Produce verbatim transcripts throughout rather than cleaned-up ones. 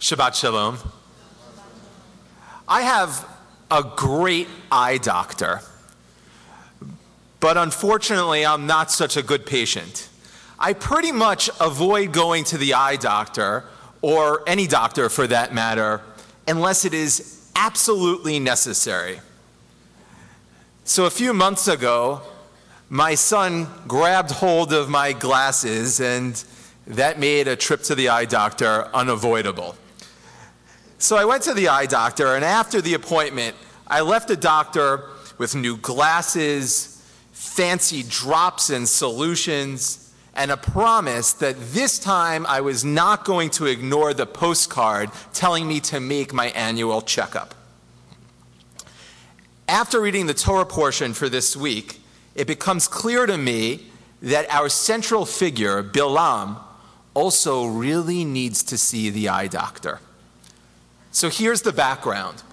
Shabbat Shalom. I have a great eye doctor, but unfortunately, I'm not such a good patient. I pretty much avoid going to the eye doctor, or any doctor for that matter, unless it is absolutely necessary. So a few months ago, my son grabbed hold of my glasses, and that made a trip to the eye doctor unavoidable. So I went to the eye doctor, and after the appointment, I left the doctor with new glasses, fancy drops and solutions, and a promise that this time I was not going to ignore the postcard telling me to make my annual checkup. After reading the Torah portion for this week, it becomes clear to me that our central figure, Bilam, also really needs to see the eye doctor. So here's the background.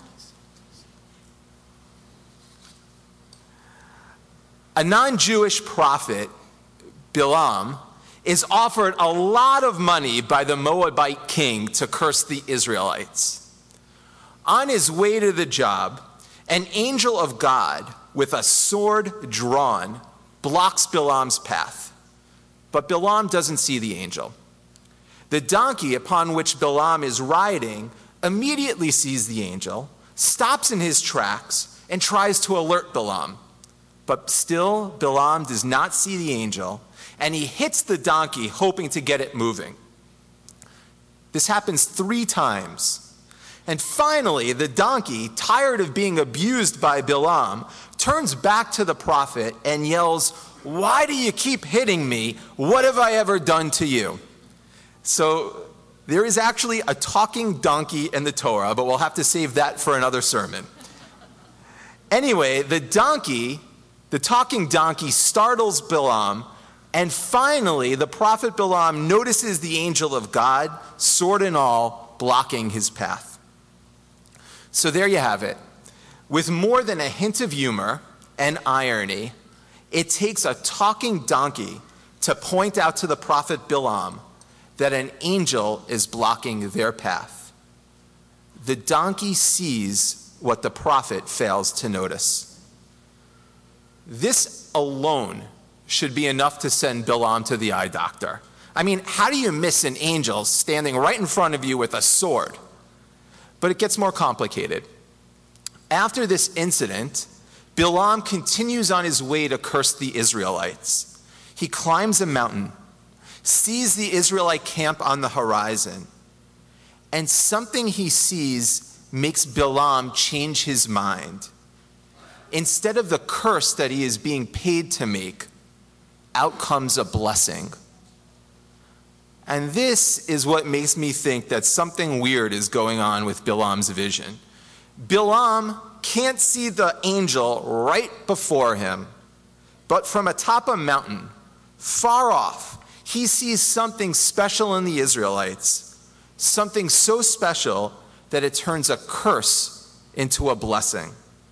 A non-Jewish prophet, Bilam, is offered a lot of money by the Moabite king to curse the Israelites. On his way to the job, an angel of God with a sword drawn blocks Bilam's path, but Bilam doesn't see the angel. The donkey upon which Bilam is riding immediately sees the angel, stops in his tracks, and tries to alert Bilam. But still, Bilam does not see the angel, and he hits the donkey, hoping to get it moving. This happens three times. And finally, the donkey, tired of being abused by Bilam, turns back to the prophet and yells, "Why do you keep hitting me? What have I ever done to you?" So there is actually a talking donkey in the Torah, but we'll have to save that for another sermon. Anyway, the donkey, the talking donkey, startles Bilam, and finally the prophet Bilam notices the angel of God, sword and all, blocking his path. So there you have it. With more than a hint of humor and irony, it takes a talking donkey to point out to the prophet Bilam that an angel is blocking their path. The donkey sees what the prophet fails to notice. This alone should be enough to send Bilam to the eye doctor. I mean, how do you miss an angel standing right in front of you with a sword? But it gets more complicated. After this incident, Bilam continues on his way to curse the Israelites. He climbs a mountain, sees the Israelite camp on the horizon, and something he sees makes Bilam change his mind. Instead of the curse that he is being paid to make, out comes a blessing. And this is what makes me think that something weird is going on with Bilam's vision. Bilam can't see the angel right before him, but from atop a mountain, far off, he sees something special in the Israelites, something so special that it turns a curse into a blessing.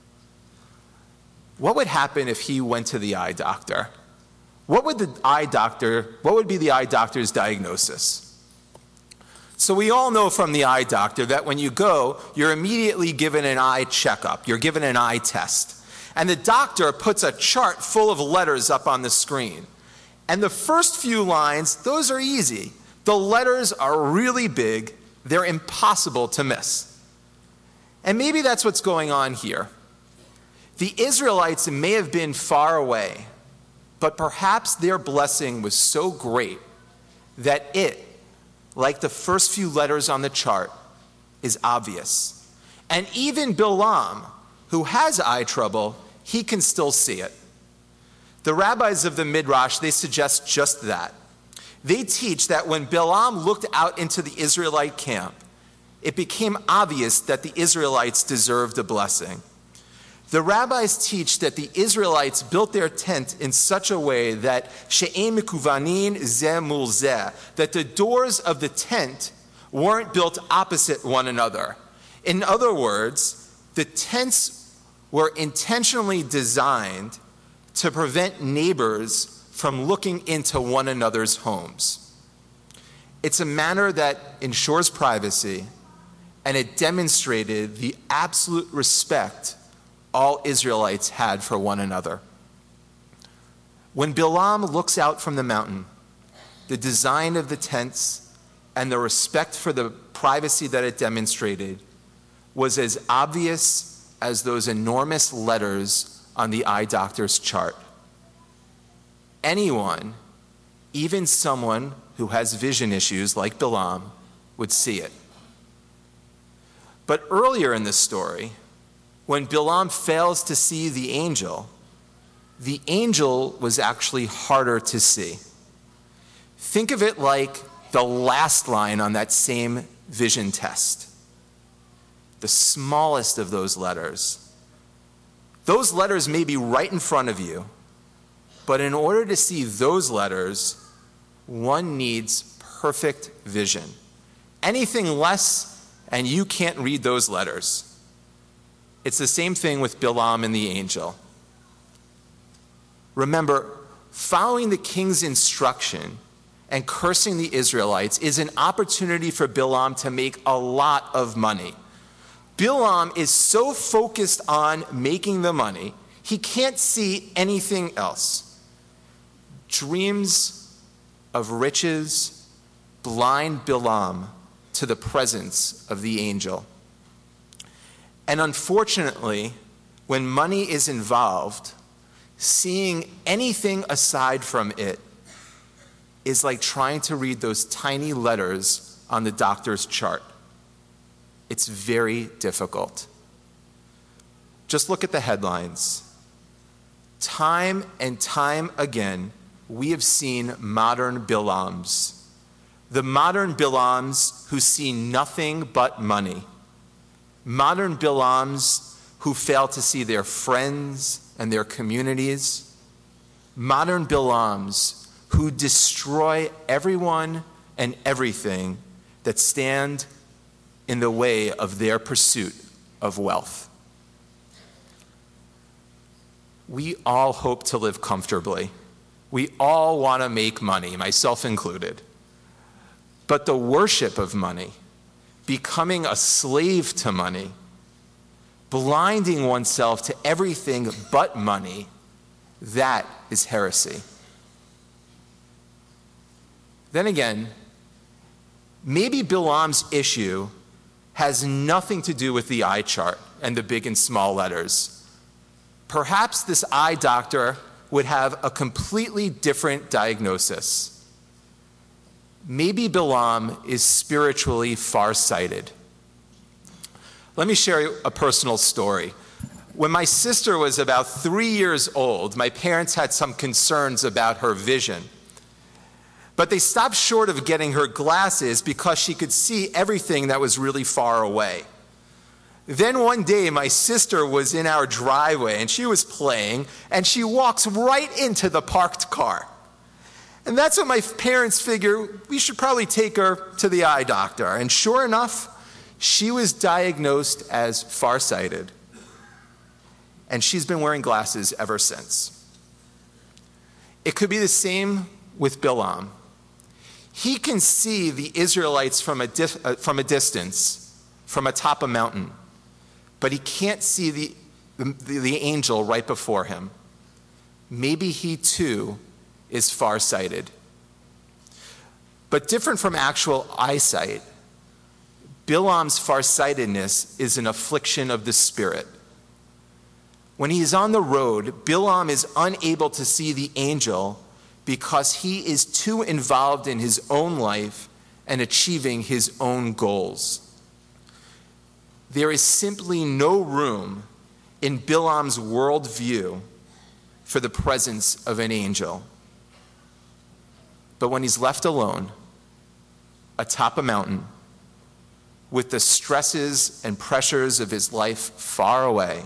What would happen if he went to the eye doctor? What would the eye doctor, what would be the eye doctor's diagnosis? So we all know from the eye doctor that when you go, you're immediately given an eye checkup. You're given an eye test. And the doctor puts a chart full of letters up on the screen. And the first few lines, those are easy. The letters are really big. They're impossible to miss. And maybe that's what's going on here. The Israelites may have been far away, but perhaps their blessing was so great that it, like the first few letters on the chart, is obvious. And even Bilam, who has eye trouble, he can still see it. The rabbis of the Midrash, they suggest just that. They teach that when Bilam looked out into the Israelite camp, it became obvious that the Israelites deserved a blessing. The rabbis teach that the Israelites built their tent in such a way that she'em mikuvanin zeh mul zeh, that the doors of the tent weren't built opposite one another. In other words, the tents were intentionally designed to prevent neighbors from looking into one another's homes. It's a manner that ensures privacy and it demonstrated the absolute respect all Israelites had for one another. When Bilam looks out from the mountain, the design of the tents and the respect for the privacy that it demonstrated was as obvious as those enormous letters on the eye doctor's chart. Anyone, even someone who has vision issues like Bilam, would see it. But earlier in the story, when Bilam fails to see the angel, the angel was actually harder to see. Think of it like the last line on that same vision test. The smallest of those letters. Those letters may be right in front of you, but in order to see those letters, one needs perfect vision. Anything less, and you can't read those letters. It's the same thing with Bilam and the angel. Remember, following the king's instruction and cursing the Israelites is an opportunity for Bilam to make a lot of money. Bilam is so focused on making the money, he can't see anything else. Dreams of riches blind Bilam to the presence of the angel. And unfortunately, when money is involved, seeing anything aside from it is like trying to read those tiny letters on the doctor's chart. It's very difficult. Just look at the headlines. Time and time again, we have seen modern Bilams. The modern Bilams who see nothing but money. Modern Bilams who fail to see their friends and their communities. Modern Bilams who destroy everyone and everything that stand in the way of their pursuit of wealth. We all hope to live comfortably. We all want to make money, myself included. But the worship of money, becoming a slave to money, blinding oneself to everything but money, that is heresy. Then again, maybe Bilam's issue has nothing to do with the eye chart and the big and small letters. Perhaps this eye doctor would have a completely different diagnosis. Maybe Bilam is spiritually farsighted. Let me share a personal story. When my sister was about three years old, my parents had some concerns about her vision. But they stopped short of getting her glasses because she could see everything that was really far away. Then one day, my sister was in our driveway and she was playing, and she walks right into the parked car. And that's when my parents figured we should probably take her to the eye doctor. And sure enough, she was diagnosed as farsighted. And she's been wearing glasses ever since. It could be the same with Bilam. He can see the Israelites from a, di- uh, from a distance, from atop a mountain, but he can't see the, the, the angel right before him. Maybe he too is farsighted. But different from actual eyesight, Bilam's farsightedness is an affliction of the spirit. When he is on the road, Bilam is unable to see the angel because he is too involved in his own life and achieving his own goals. There is simply no room in Bilam's worldview for the presence of an angel. But when he's left alone, atop a mountain, with the stresses and pressures of his life far away,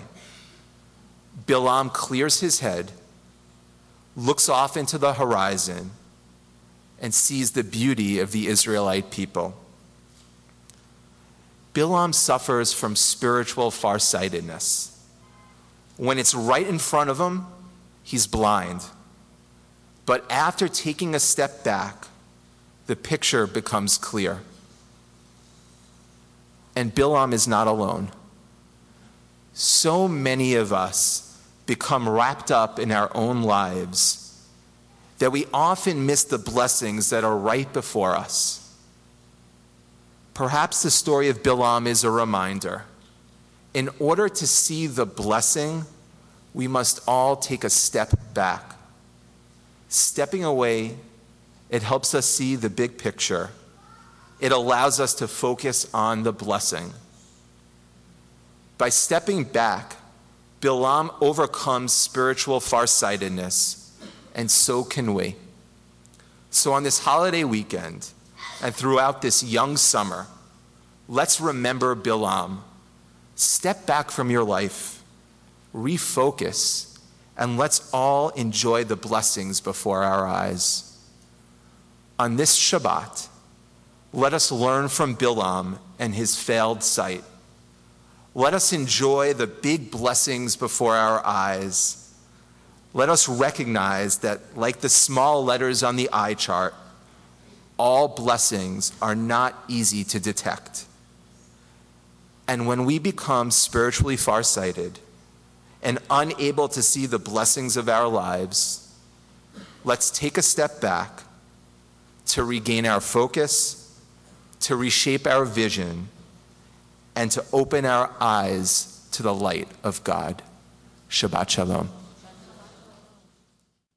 Bilam clears his head, looks off into the horizon, and sees the beauty of the Israelite people. Bilam suffers from spiritual farsightedness. When it's right in front of him, he's blind. But after taking a step back, the picture becomes clear. And Bilam is not alone. So many of us become wrapped up in our own lives that we often miss the blessings that are right before us. Perhaps the story of Bilam is a reminder. In order to see the blessing, we must all take a step back. Stepping away, it helps us see the big picture. It allows us to focus on the blessing. By stepping back, Bilam overcomes spiritual farsightedness, and so can we. So on this holiday weekend, and throughout this young summer, let's remember Bilam. Step back from your life, refocus, and let's all enjoy the blessings before our eyes. On this Shabbat, let us learn from Bilam and his failed sight. Let us enjoy the big blessings before our eyes. Let us recognize that, like the small letters on the eye chart, all blessings are not easy to detect. And when we become spiritually farsighted and unable to see the blessings of our lives, let's take a step back to regain our focus, to reshape our vision, and to open our eyes to the light of God. Shabbat Shalom.